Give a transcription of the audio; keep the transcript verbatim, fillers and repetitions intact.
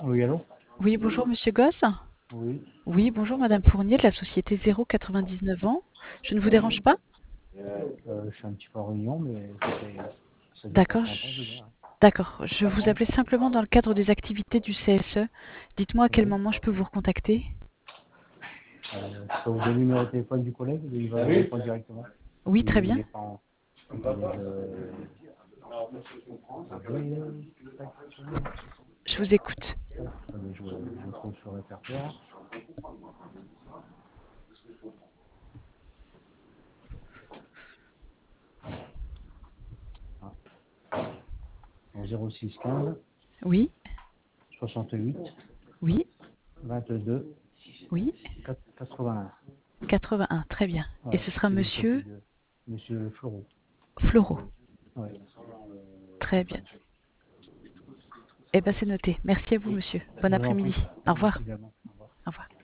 Oui, allô? Oui, bonjour Monsieur Gosse. Oui. Oui, bonjour Madame Fournier de la société zéro quatre-vingt-dix-neuf ans. Je ne vous dérange pas? Euh, je suis un petit peu en réunion, mais ça, fait- ça dure pas D'accord. trop longtemps, je veux je- dire. D'accord. Je vous appelais simplement dans le cadre des activités du C S E. Dites-moi à quel Oui. moment je peux vous recontacter. Euh, je peux vous donner le numéro de téléphone du collègue, il va répondre directement. Oui, très Il bien. n'est pas en... Attendez, je... Attendez, Je vous écoute. attendez, je, je trouve sur le répertoire. Ah. En zéro six quinze Oui, soixante-huit oui, vingt-deux oui. quatre-vingt-un. quatre-vingt-un, très bien. Et Ouais, ce sera c'est lui qui Monsieur s'occupe de Monsieur Fleureau. Fleureau. Ouais. Très bien. Eh bien, c'est noté. Merci à vous, monsieur. Bon Je vous en prie. après-midi. Au revoir. Merci également. Au revoir. Au revoir.